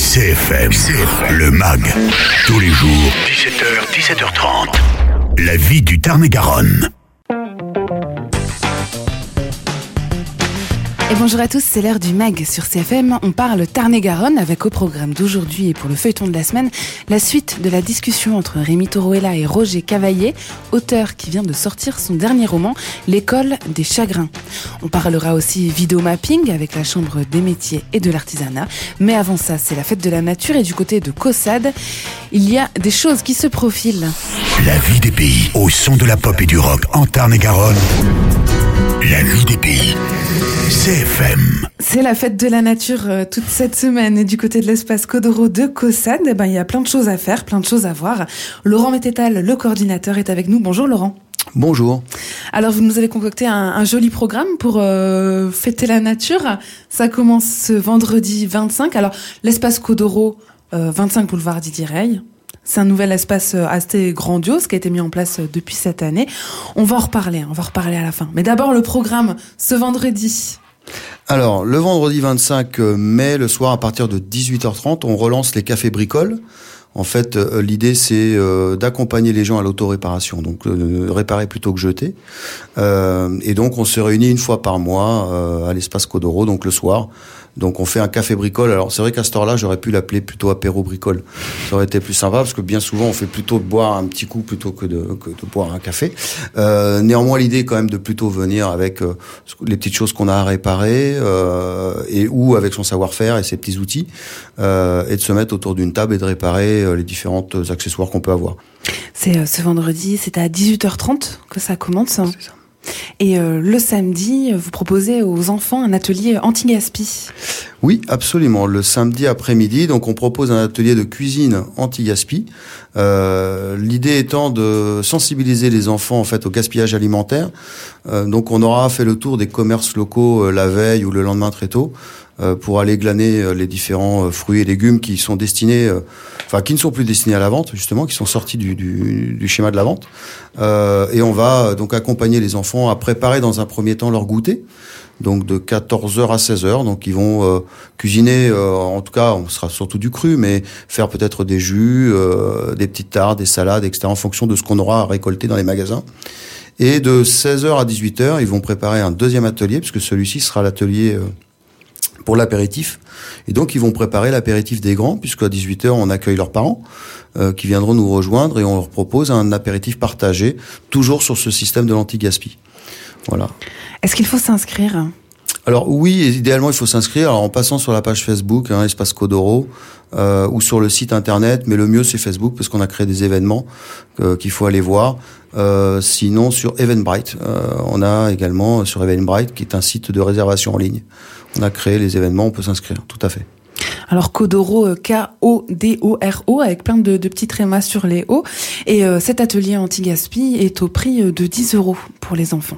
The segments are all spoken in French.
CFM, le MAG, tous les jours, 17h, 17h30. La vie du Tarn-et-Garonne. Et bonjour à tous, c'est l'heure du MAG sur CFM. On parle Tarn-et-Garonne avec au programme d'aujourd'hui et pour le feuilleton de la semaine, la suite de la discussion entre Rémi Toruella et Roger Cavaillé, auteur qui vient de sortir son dernier roman, L'école des chagrins. On parlera aussi vidéo mapping avec la Chambre des métiers et de l'artisanat. Mais avant ça, c'est la fête de la nature et du côté de Caussade, il y a des choses qui se profilent. La vie des pays, au son de la pop et du rock en Tarn-et-Garonne. La vie des pays. CFM. C'est la fête de la nature toute cette semaine et du côté de l'espace Codoro de Caussade, il y a plein de choses à faire, plein de choses à voir. Laurent Mettetal, le coordinateur, est avec nous. Bonjour Laurent. Bonjour. Alors vous nous avez concocté un joli programme pour fêter la nature. Ça commence ce vendredi 25. Alors l'espace Codoro, 25 boulevard Didier Rey. C'est un nouvel espace assez grandiose qui a été mis en place depuis cette année. On va en reparler à la fin. Mais d'abord le programme ce vendredi. Alors, le vendredi 25 mai, le soir, à partir de 18h30, on relance les cafés bricoles. En fait, l'idée, c'est d'accompagner les gens à l'auto-réparation, donc réparer plutôt que jeter. Et donc, on se réunit une fois par mois à l'espace Codoro, donc le soir. Donc on fait un café bricole. Alors c'est vrai qu'à cette heure-là, j'aurais pu l'appeler plutôt apéro bricole. Ça aurait été plus sympa parce que bien souvent on fait plutôt boire un petit coup plutôt que de boire un café. Néanmoins, l'idée est quand même de plutôt venir avec les petites choses qu'on a à réparer et ou avec son savoir-faire et ses petits outils et de se mettre autour d'une table et de réparer les différents accessoires qu'on peut avoir. C'est ce vendredi, c'est à 18h30 que ça commence. C'est ça. Et le samedi, vous proposez aux enfants un atelier anti-gaspi. Oui, absolument. Le samedi après-midi, donc on propose un atelier de cuisine anti-gaspi. L'idée étant de sensibiliser les enfants en fait au gaspillage alimentaire. Donc on aura fait le tour des commerces locaux la veille ou le lendemain très tôt pour aller glaner les différents fruits et légumes qui sont destinés, qui ne sont plus destinés à la vente justement, qui sont sortis du schéma de la vente. Et on va donc accompagner les enfants à préparer dans un premier temps leur goûter. Donc de 14h à 16h, donc ils vont cuisiner, en tout cas on sera surtout du cru, mais faire peut-être des jus, des petites tartes, des salades, etc. en fonction de ce qu'on aura à récolter dans les magasins. Et de 16h à 18h, ils vont préparer un deuxième atelier, puisque celui-ci sera l'atelier pour l'apéritif. Et donc ils vont préparer l'apéritif des grands, puisqu'à 18h on accueille leurs parents qui viendront nous rejoindre et on leur propose un apéritif partagé, toujours sur ce système de l'anti-gaspi. Voilà. Est-ce qu'il faut s'inscrire ? Alors oui, idéalement il faut s'inscrire en passant sur la page Facebook, Espace Codoro, ou sur le site internet, mais le mieux c'est Facebook parce qu'on a créé des événements qu'il faut aller voir. Sinon sur Eventbrite, on a également sur Eventbrite qui est un site de réservation en ligne. On a créé les événements, on peut s'inscrire, tout à fait. Alors Codoro, K-O-D-O-R-O, avec plein de petits trémas sur les O. Et cet atelier anti-gaspi est au prix de 10 € pour les enfants.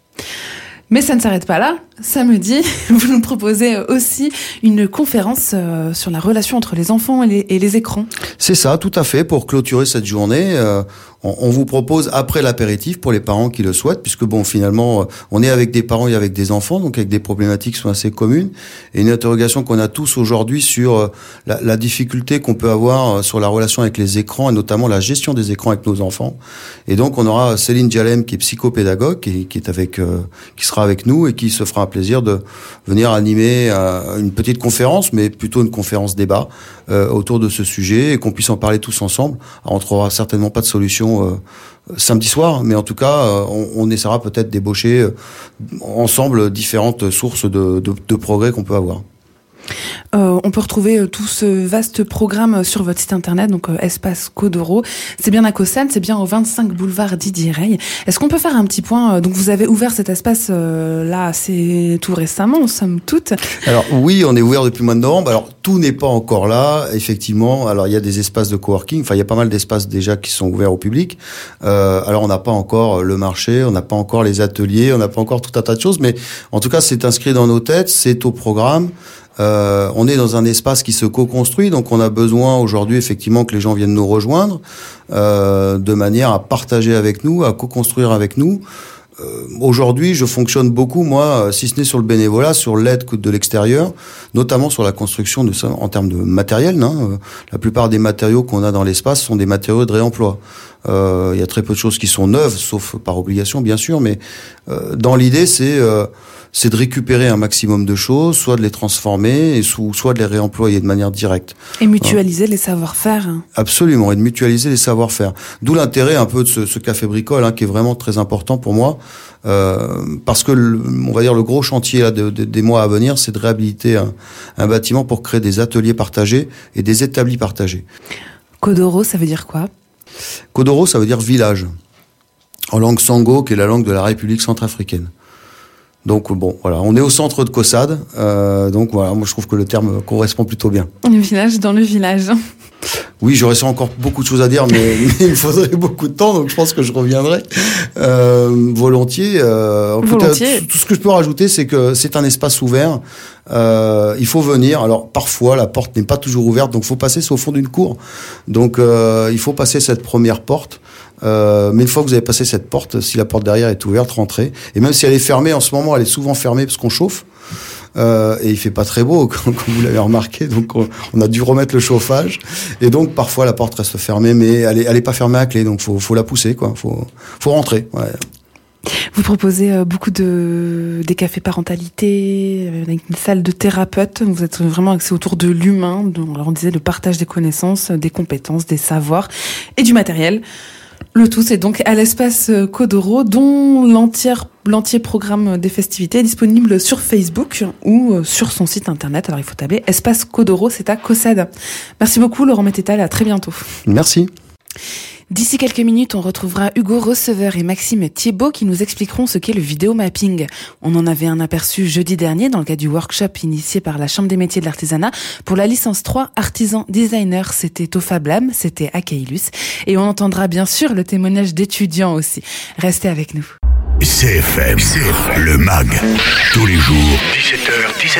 Mais ça ne s'arrête pas là. Samedi, vous nous proposez aussi une conférence sur la relation entre les enfants et les écrans. C'est ça, tout à fait. Pour clôturer cette journée, on vous propose après l'apéritif pour les parents qui le souhaitent, puisque finalement, on est avec des parents et avec des enfants, donc avec des problématiques qui sont assez communes, et une interrogation qu'on a tous aujourd'hui sur la difficulté qu'on peut avoir sur la relation avec les écrans, et notamment la gestion des écrans avec nos enfants. Et donc, on aura Céline Dialem, qui est psychopédagogue, qui sera avec nous, et qui se fera un plaisir de venir animer une petite conférence, mais plutôt une conférence débat autour de ce sujet, et qu'on puisse en parler tous ensemble. Alors, on trouvera certainement pas de solution samedi soir, mais en tout cas, on essaiera peut-être d'ébaucher ensemble différentes sources de progrès qu'on peut avoir. On peut retrouver tout ce vaste programme sur votre site internet, donc Espace Codoro. C'est bien à Caussade, c'est bien au 25 boulevard Didier Rey. Est-ce qu'on peut faire un petit point ? Donc vous avez ouvert cet espace là assez tout récemment, somme toute. Alors oui, on est ouvert depuis le mois de novembre. Alors tout n'est pas encore là, effectivement. Alors il y a des espaces de coworking, il y a pas mal d'espaces déjà qui sont ouverts au public. Alors on n'a pas encore le marché, on n'a pas encore les ateliers, on n'a pas encore tout un tas de choses, mais en tout cas c'est inscrit dans nos têtes, c'est au programme. On est dans un espace qui se co-construit, donc on a besoin aujourd'hui effectivement que les gens viennent nous rejoindre de manière à partager avec nous, à co-construire avec nous. Aujourd'hui, je fonctionne beaucoup, moi, si ce n'est sur le bénévolat, sur l'aide de l'extérieur, notamment sur la construction en termes de matériel. La plupart des matériaux qu'on a dans l'espace sont des matériaux de réemploi. Il y a très peu de choses qui sont neuves, sauf par obligation, bien sûr, mais dans l'idée, c'est de récupérer un maximum de choses, soit de les transformer, soit de les réemployer de manière directe. Et mutualiser les savoir-faire. Absolument, et de mutualiser les savoir-faire. D'où l'intérêt un peu de ce café bricole, qui est vraiment très important pour moi, parce que on va dire le gros chantier là, des mois à venir, c'est de réhabiliter un bâtiment pour créer des ateliers partagés et des établis partagés. Kodoro, ça veut dire quoi ? Kodoro, ça veut dire village, en langue sango, qui est la langue de la République centrafricaine. Donc bon, voilà, on est au centre de Caussade, donc voilà, moi je trouve que le terme correspond plutôt bien. Le village dans le village. Oui, j'aurais encore beaucoup de choses à dire, mais il me faudrait beaucoup de temps, donc je pense que je reviendrai volontiers. Volontiers. Tout ce que je peux rajouter, c'est que c'est un espace ouvert. Il faut venir. Alors parfois, la porte n'est pas toujours ouverte, donc il faut passer, c'est au fond d'une cour. Donc il faut passer cette première porte. Mais une fois que vous avez passé cette porte, si la porte derrière est ouverte, rentrez. Et même si elle est fermée, en ce moment, elle est souvent fermée parce qu'on chauffe. Et il fait pas très beau, comme vous l'avez remarqué, donc on a dû remettre le chauffage. Et donc parfois la porte reste fermée, mais elle est pas fermée à clé, donc faut la pousser, quoi. Faut rentrer. Ouais. Vous proposez beaucoup des cafés parentalité, avec une salle de thérapeute. Vous êtes vraiment axé autour de l'humain. Alors on disait le partage des connaissances, des compétences, des savoirs et du matériel. Le tout, c'est donc à l'espace Kodoro, dont l'entier programme des festivités est disponible sur Facebook ou sur son site internet. Alors il faut tabler espace Kodoro, c'est à Caussade. Merci beaucoup Laurent Mettetal, à très bientôt. Merci. D'ici quelques minutes, on retrouvera Hugo Receveur et Maxime Thiebaud qui nous expliqueront ce qu'est le vidéomapping. On en avait un aperçu jeudi dernier dans le cadre du workshop initié par la Chambre des métiers de l'artisanat pour la licence 3 artisan designer. C'était au Fab Lab, c'était à Caylus. Et on entendra bien sûr le témoignage d'étudiants aussi. Restez avec nous. CFM, le MAG, tous les jours, 17h,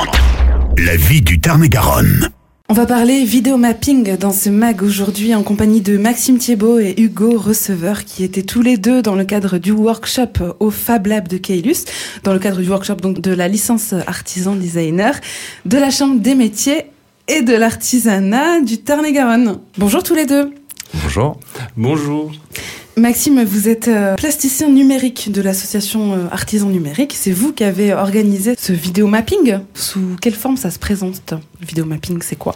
17h30. La vie du Tarn-et-Garonne. On va parler vidéomapping dans ce mag aujourd'hui en compagnie de Maxime Thiebaud et Hugo Receveur qui étaient tous les deux dans le cadre du workshop au Fab Lab de Caylus, dans le cadre du workshop donc de la licence artisan designer de la Chambre des métiers et de l'artisanat du Tarn-et-Garonne. Bonjour tous les deux. Bonjour. Bonjour. Maxime, vous êtes plasticien numérique de l'association Artisans Numériques. C'est vous qui avez organisé ce vidéomapping. Sous quelle forme ça se présente ? Le vidéomapping, c'est quoi ?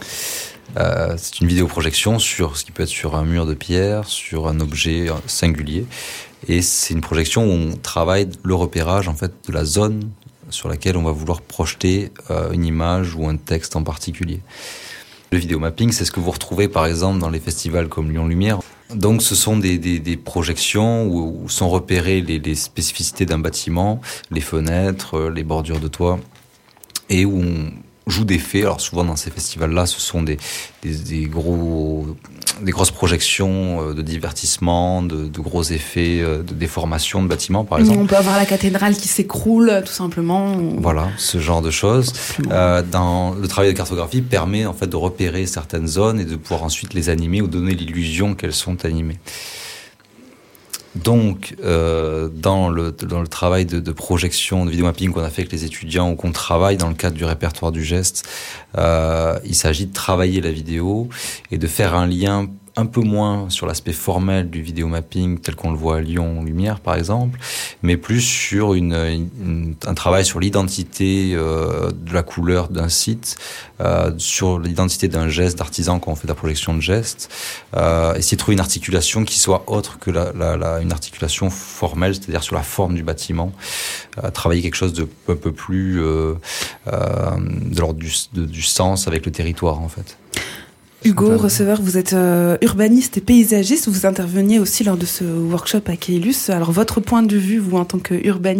C'est une vidéoprojection sur ce qui peut être sur un mur de pierre, sur un objet singulier. Et c'est une projection où on travaille le repérage en fait, de la zone sur laquelle on va vouloir projeter une image ou un texte en particulier. Le vidéomapping, c'est ce que vous retrouvez par exemple dans les festivals comme Lyon Lumière. Donc ce sont des projections où sont repérées les spécificités d'un bâtiment, les fenêtres, les bordures de toit, et où on joue des faits. Alors souvent dans ces festivals-là, ce sont des grosses projections de divertissement, de gros effets de déformation de bâtiments, par exemple. On peut avoir la cathédrale qui s'écroule, tout simplement. Voilà, ce genre de choses. Dans le travail de cartographie permet en fait de repérer certaines zones et de pouvoir ensuite les animer ou donner l'illusion qu'elles sont animées. Donc, dans le travail de projection, de vidéomapping qu'on a fait avec les étudiants ou qu'on travaille dans le cadre du répertoire du geste, il s'agit de travailler la vidéo et de faire un lien un peu moins sur l'aspect formel du vidéomapping tel qu'on le voit à Lyon Lumière par exemple, mais plus sur un travail sur l'identité de la couleur d'un site, sur l'identité d'un geste d'artisan quand on fait de la projection de gestes, essayer de trouver une articulation qui soit autre que une articulation formelle, c'est-à-dire sur la forme du bâtiment, travailler quelque chose de un peu plus de l'ordre du sens avec le territoire en fait. Hugo Receveur, vous êtes urbaniste et paysagiste, vous interveniez aussi lors de ce workshop à Caylus. Alors votre point de vue, vous en tant qu'urbaniste ?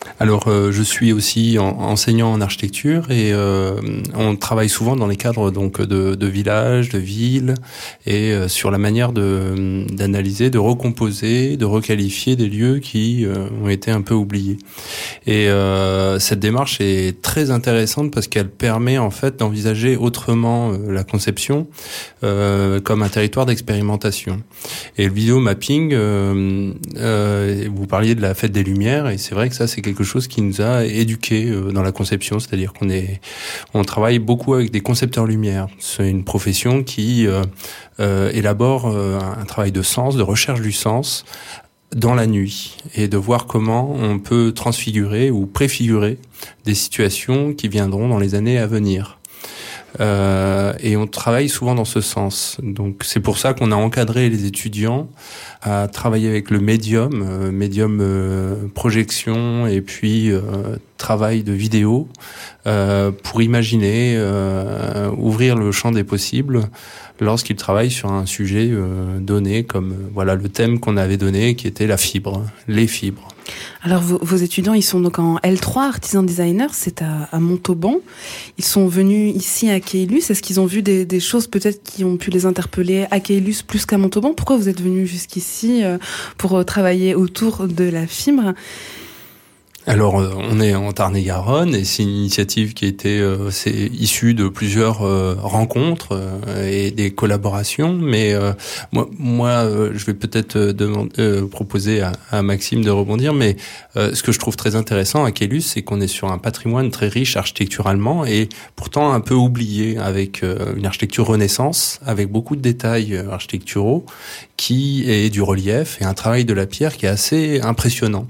Alors, je suis aussi enseignant en architecture et on travaille souvent dans les cadres donc de villages, de villes et sur la manière d'analyser, de recomposer, de requalifier des lieux qui ont été un peu oubliés. Et cette démarche est très intéressante parce qu'elle permet en fait d'envisager autrement la conception comme un territoire d'expérimentation. Et le vidéomapping, vous parliez de la fête des Lumières et c'est vrai que ça c'est quelque chose qui nous a éduqués dans la conception, c'est-à-dire on travaille beaucoup avec des concepteurs lumière. C'est une profession qui élabore un travail de sens, de recherche du sens dans la nuit et de voir comment on peut transfigurer ou préfigurer des situations qui viendront dans les années à venir. Et on travaille souvent dans ce sens. Donc c'est pour ça qu'on a encadré les étudiants à travailler avec le médium projection et puis travail de vidéo pour imaginer ouvrir le champ des possibles lorsqu'ils travaillent sur un sujet donné comme voilà le thème qu'on avait donné qui était la fibre, les fibres. Alors vos étudiants, ils sont donc en L3, artisan designer, c'est à Montauban. Ils sont venus ici à Caylus. Est-ce qu'ils ont vu des choses peut-être qui ont pu les interpeller à Caylus plus qu'à Montauban? Pourquoi vous êtes venus jusqu'ici pour travailler autour de la fibre? Alors, on est en Tarn-et-Garonne et c'est une initiative qui a été c'est issue de plusieurs rencontres et des collaborations. Mais moi, je vais peut-être proposer à Maxime de rebondir. Mais ce que je trouve très intéressant à Caylus, c'est qu'on est sur un patrimoine très riche architecturalement et pourtant un peu oublié, avec une architecture Renaissance, avec beaucoup de détails architecturaux, qui est du relief et un travail de la pierre qui est assez impressionnant.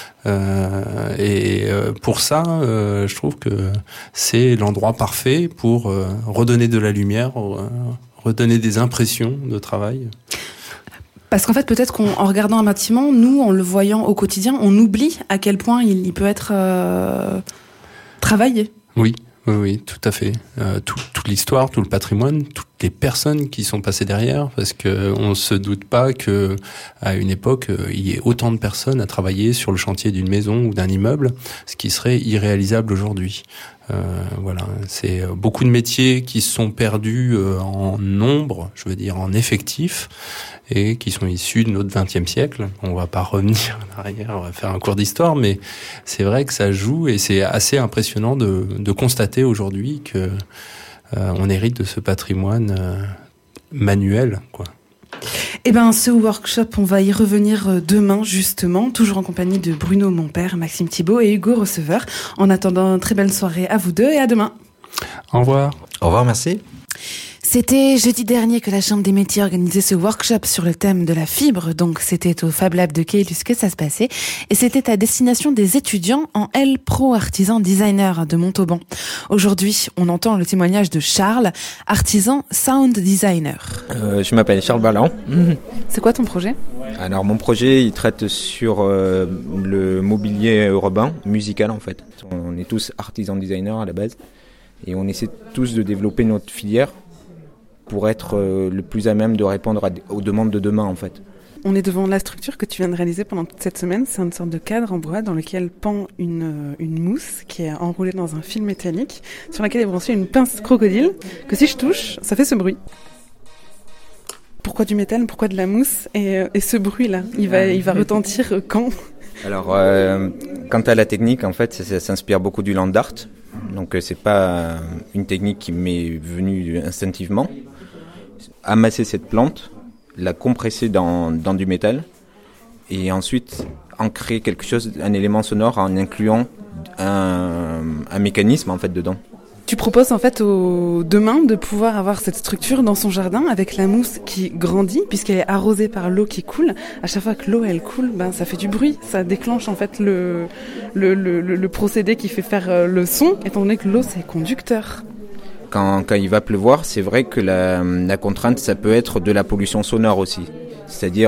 Pour ça, je trouve que c'est l'endroit parfait pour redonner de la lumière, redonner des impressions de travail. Parce qu'en fait, peut-être qu'en regardant un bâtiment, nous, en le voyant au quotidien, on oublie à quel point il peut être travaillé. Oui, tout à fait. Toute l'histoire, tout le patrimoine, toutes les personnes qui sont passées derrière, parce que on se doute pas que à une époque il y ait autant de personnes à travailler sur le chantier d'une maison ou d'un immeuble, ce qui serait irréalisable aujourd'hui. Voilà, c'est beaucoup de métiers qui sont perdus en nombre, je veux dire en effectifs, et qui sont issus de notre XXe siècle. On va pas revenir en arrière, on va faire un cours d'histoire, mais c'est vrai que ça joue et c'est assez impressionnant de constater aujourd'hui que on hérite de ce patrimoine manuel, quoi. Eh ben, ce workshop, on va y revenir demain, justement, toujours en compagnie de Bruno Monpère, Maxime Thibault et Hugo Receveur. En attendant, très belle soirée à vous deux et à demain. Au revoir. Au revoir, merci. C'était jeudi dernier que la Chambre des métiers organisait ce workshop sur le thème de la fibre. Donc, c'était au Fab Lab de Caylus que ça se passait. Et c'était à destination des étudiants en L Pro Artisan Designer de Montauban. Aujourd'hui, on entend le témoignage de Charles, artisan sound designer. Je m'appelle Charles Balland. C'est quoi ton projet ? Alors, mon projet, il traite sur le mobilier urbain, musical en fait. On est tous artisans designers à la base. Et on essaie tous de développer notre filière pour être le plus à même de répondre aux demandes de demain en fait. On est devant la structure que tu viens de réaliser pendant toute cette semaine. C'est une sorte de cadre en bois dans lequel pend une mousse qui est enroulée dans un fil métallique sur laquelle est branchée une pince crocodile que si je touche, ça fait ce bruit. Pourquoi du métal ? Pourquoi de la mousse ? Et ce bruit-là, il va retentir quand ? Alors, quant à la technique, en fait, ça s'inspire beaucoup du land art. Donc, c'est pas une technique qui m'est venue instinctivement. Amasser cette plante, la compresser dans du métal, et ensuite en créer quelque chose, un élément sonore en incluant un mécanisme en fait dedans. Tu proposes en fait demain de pouvoir avoir cette structure dans son jardin avec la mousse qui grandit puisqu'elle est arrosée par l'eau qui coule. À chaque fois que l'eau elle coule, ça fait du bruit, ça déclenche en fait le procédé qui fait faire le son, étant donné que l'eau c'est conducteur. Quand il va pleuvoir, c'est vrai que la contrainte ça peut être de la pollution sonore aussi. C'est-à-dire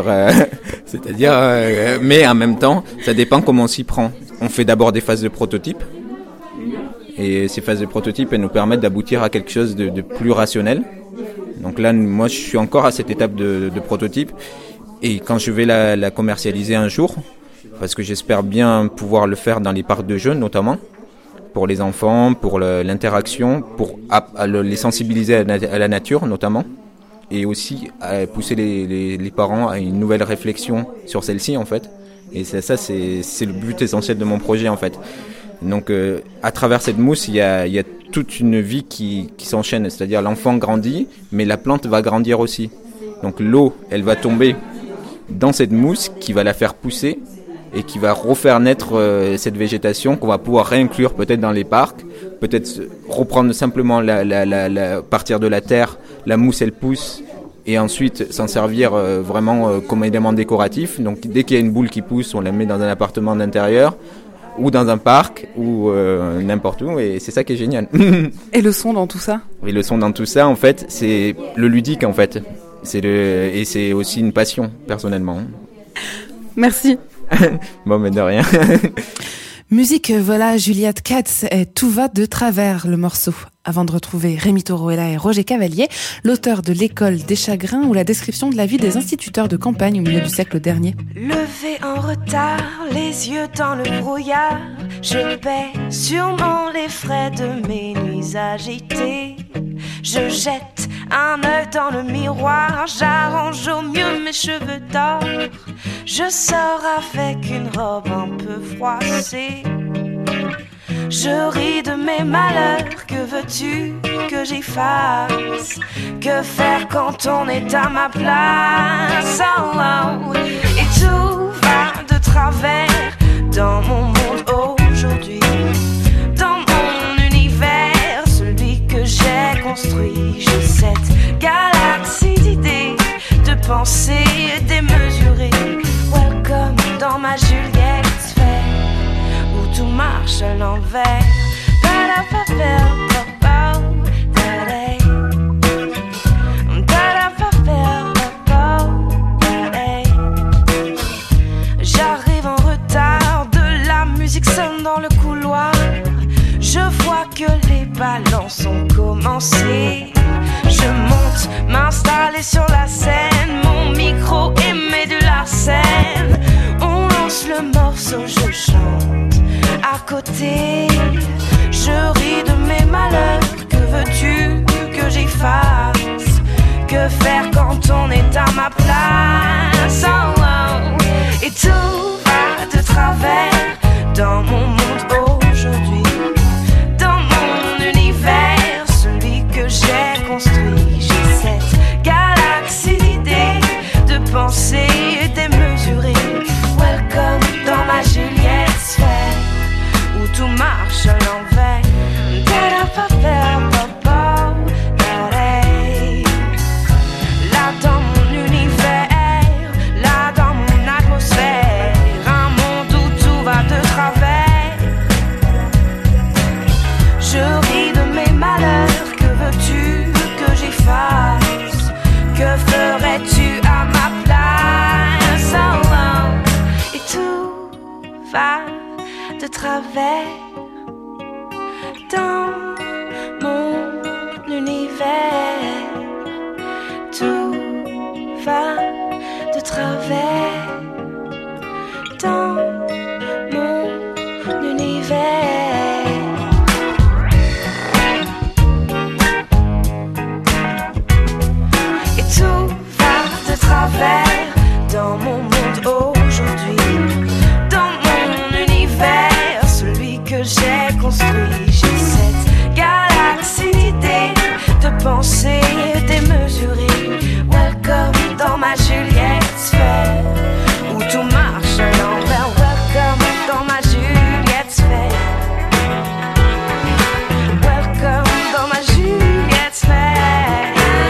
mais en même temps, ça dépend comment on s'y prend. On fait d'abord des phases de prototype. Et ces phases de prototype, elles nous permettent d'aboutir à quelque chose de plus rationnel. Donc là, moi, je suis encore à cette étape de prototype. Et quand je vais la commercialiser un jour, parce que j'espère bien pouvoir le faire dans les parcs de jeux notamment, pour les enfants, pour l'interaction, pour les sensibiliser à la nature notamment, et aussi à pousser les parents à une nouvelle réflexion sur celle-ci en fait. Et ça c'est le but essentiel de mon projet en fait. Donc à travers cette mousse, il y a toute une vie qui s'enchaîne, c'est-à-dire l'enfant grandit, mais la plante va grandir aussi. Donc l'eau, elle va tomber dans cette mousse qui va la faire pousser et qui va refaire naître cette végétation qu'on va pouvoir réinclure peut-être dans les parcs, peut-être reprendre simplement partir de la terre, la mousse elle pousse et ensuite s'en servir vraiment comme élément décoratif. Donc dès qu'il y a une boule qui pousse, on la met dans un appartement d'intérieur ou dans un parc ou n'importe où, et c'est ça qui est génial. Et le son dans tout ça ? Et le son dans tout ça, en fait, c'est le ludique en fait. Et c'est aussi une passion personnellement. Merci. Bon, mais de rien. Musique, voilà, Juliette Katz et Tout va de travers, le morceau. Avant de retrouver Rémi Tauroella et Roger Cavalier, l'auteur de L'école des chagrins ou la description de la vie des instituteurs de campagne au milieu du siècle dernier. Levé en retard, les yeux dans le brouillard, je paie sûrement les frais de mes nuits agitées. Je jette un œil dans le miroir, j'arrange au mieux mes cheveux d'or. Je sors avec une robe un peu froissée. Je ris de mes malheurs, que veux-tu que j'y fasse? Que faire quand on est à ma place? Oh, oh. Et tout va de travers dans mon monde aujourd'hui, dans mon univers, celui que j'ai construit. J'ai cette galaxie d'idées, de pensées démesurées. Welcome dans ma Juliette sphère, où tout marche à l'envers. J'arrive en retard, de la musique sonne dans le couloir. Je vois que les balances ont commencé. Je monte, m'installer sur la scène, mon micro émet de l'arsène. On lance le morceau, je chante à côté. Je ris de mes malheurs, que veux-tu que j'y fasse? Que faire quand on est à ma place? Oh, oh. Et tout va de travers dans mon monde aujourd'hui, dans mon univers, celui que j'ai construit. J'ai cette galaxie d'idées, de pensées démesurées. Welcome dans ma Juliette sphère, où tout marche à l'envers. Là dans mon univers, là dans mon atmosphère, un monde où tout va de travers. Je ris de mes malheurs, que veux-tu que j'y fasse? Que ferais-tu à ma place? Oh, oh. Et tout va de travers dans mon univers. Tout va de travers dans mon univers. Et tout va de travers dans mon monde aujourd'hui, dans mon univers, celui que j'ai construit. J'ai cette galaxie d'idées, de pensées démesurées. Welcome dans ma Juliette sphère, où tout marche à l'envers. Welcome dans ma Juliette sphère. Welcome dans ma Juliette sphère.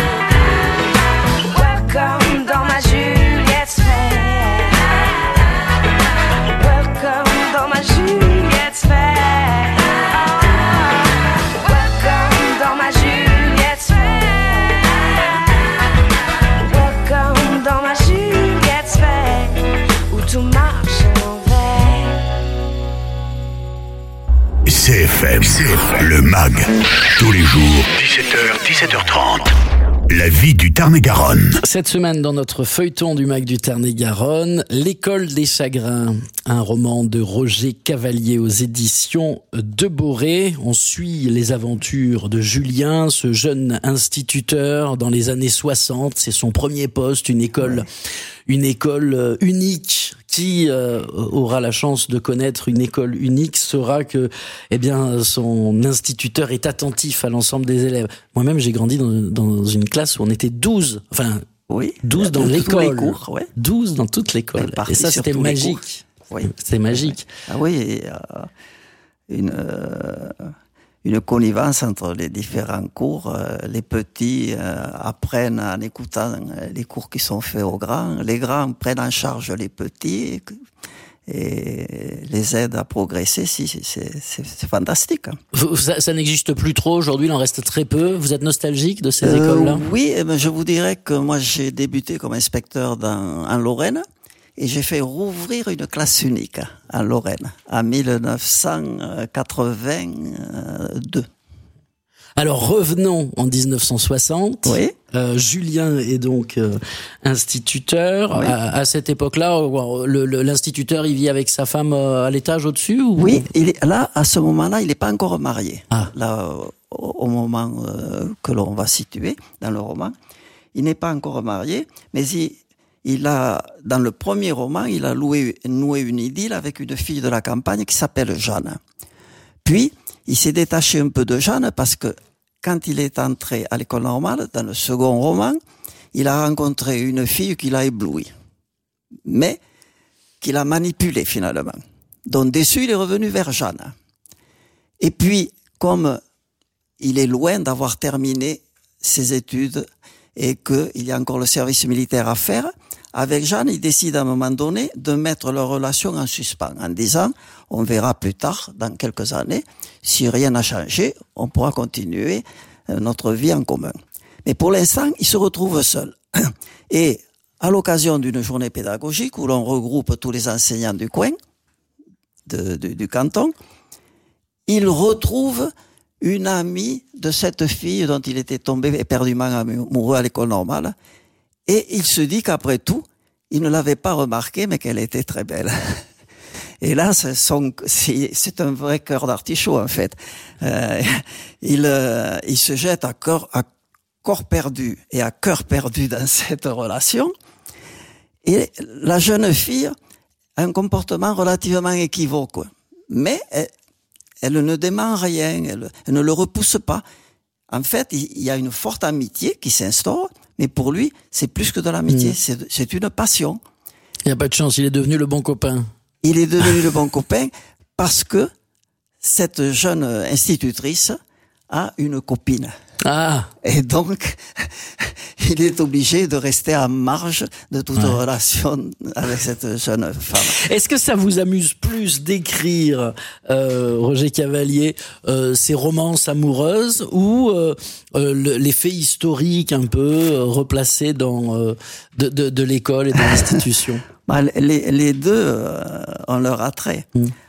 Welcome dans ma Juliette sphère. Welcome dans ma Juliette sphère. Welcome dans ma Juliette sphère. Welcome dans ma Juliette sphère, où tout marche à l'envers. CFM, le MAG, tous les jours, 17h, 17h30. La vie du Tarn-et-Garonne. Cette semaine, dans notre feuilleton du MAG du Tarn-et-Garonne, L'école des chagrins, un roman de Roger Cavalier aux éditions Deboré. On suit les aventures de Julien, ce jeune instituteur dans les années 60. C'est son premier poste, une école unique. Qui aura la chance de connaître une école unique saura que, son instituteur est attentif à l'ensemble des élèves. Moi-même, j'ai grandi dans une classe où on était 12. Enfin, oui, 12 dans l'école. 12 dans toute l'école. Et ça, c'était magique. Oui. C'était magique. Ah oui, une connivence entre les différents cours. Les petits apprennent en écoutant les cours qui sont faits aux grands. Les grands prennent en charge les petits et les aident à progresser. C'est fantastique. Ça n'existe plus trop aujourd'hui, il en reste très peu. Vous êtes nostalgique de ces écoles-là ? Oui, je vous dirais que moi j'ai débuté comme inspecteur en Lorraine. Et j'ai fait rouvrir une classe unique en Lorraine, en 1982. Alors revenons en 1960. Oui. Julien est donc instituteur. Oui. À cette époque-là, l'instituteur, il vit avec sa femme à l'étage au-dessus ou... Oui, là, à ce moment-là, il n'est pas encore marié. Ah. Là, au moment que l'on va situer dans le roman, il n'est pas encore marié, mais il a, dans le premier roman, il a noué une idylle avec une fille de la campagne qui s'appelle Jeanne. Puis, il s'est détaché un peu de Jeanne parce que quand il est entré à l'école normale, dans le second roman, il a rencontré une fille qui l'a ébloui, mais qui l'a manipulé finalement. Donc, déçu, il est revenu vers Jeanne. Et puis, comme il est loin d'avoir terminé ses études et qu'il y a encore le service militaire à faire, avec Jeanne, il décide à un moment donné de mettre leur relation en suspens, en disant, on verra plus tard, dans quelques années, si rien n'a changé, on pourra continuer notre vie en commun. Mais pour l'instant, il se retrouve seul. Et à l'occasion d'une journée pédagogique où l'on regroupe tous les enseignants du coin, du canton, il retrouve une amie de cette fille dont il était tombé éperdument amoureux à l'école normale. Et il se dit qu'après tout, il ne l'avait pas remarqué, mais qu'elle était très belle. Et là, c'est un vrai cœur d'artichaut, en fait. Il se jette à corps perdu et à cœur perdu dans cette relation. Et la jeune fille a un comportement relativement équivoque. Mais elle ne dément rien, elle ne le repousse pas. En fait, il y a une forte amitié qui s'instaure, mais pour lui, c'est plus que de l'amitié, c'est une passion. Il n'y a pas de chance, il est devenu le bon copain. Il est devenu le bon copain parce que cette jeune institutrice a une copine. Ah. Et donc, il est obligé de rester en marge de toute relation avec cette jeune femme. Est-ce que ça vous amuse plus d'écrire, Roger Cavalier, ces romances amoureuses ou les faits historiques un peu replacés dans de l'école et de l'institution? Les deux ont leur attrait.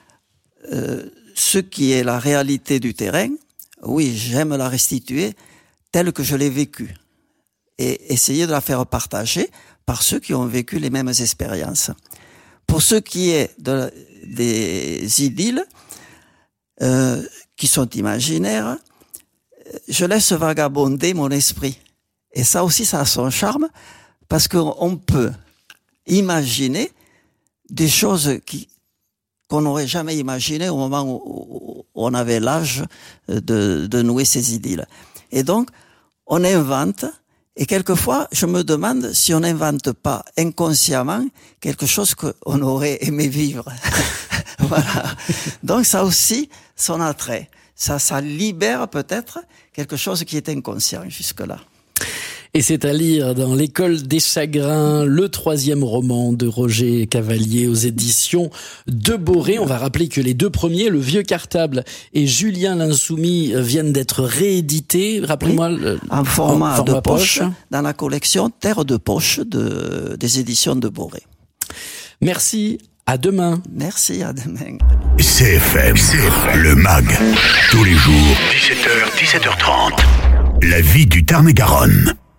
Ce qui est la réalité du terrain, oui, j'aime la restituer telle que je l'ai vécue et essayer de la faire partager par ceux qui ont vécu les mêmes expériences. Pour ce qui est des idylles qui sont imaginaires, je laisse vagabonder mon esprit. Et ça aussi, ça a son charme parce qu'on peut imaginer des choses qu'on n'aurait jamais imaginées au moment où on avait l'âge de nouer ces idylles. Et donc, on invente, et quelquefois, je me demande si on n'invente pas inconsciemment quelque chose qu'on aurait aimé vivre. Voilà. Donc, ça aussi, son attrait. Ça libère peut-être quelque chose qui est inconscient jusque-là. Et c'est à lire dans L'école des chagrins, le 3e roman de Roger Cavalier aux éditions Deboré. On va rappeler que les deux premiers, Le Vieux Cartable et Julien l'Insoumis, viennent d'être réédités. Rappelez-moi. Oui, en format de poche, dans la collection Terre de poche des éditions Deboré. Merci. À demain. Merci, à demain. CFM, le MAG. Tous les jours, 17h, 17h30. La vie du Tarn-et-Garonne.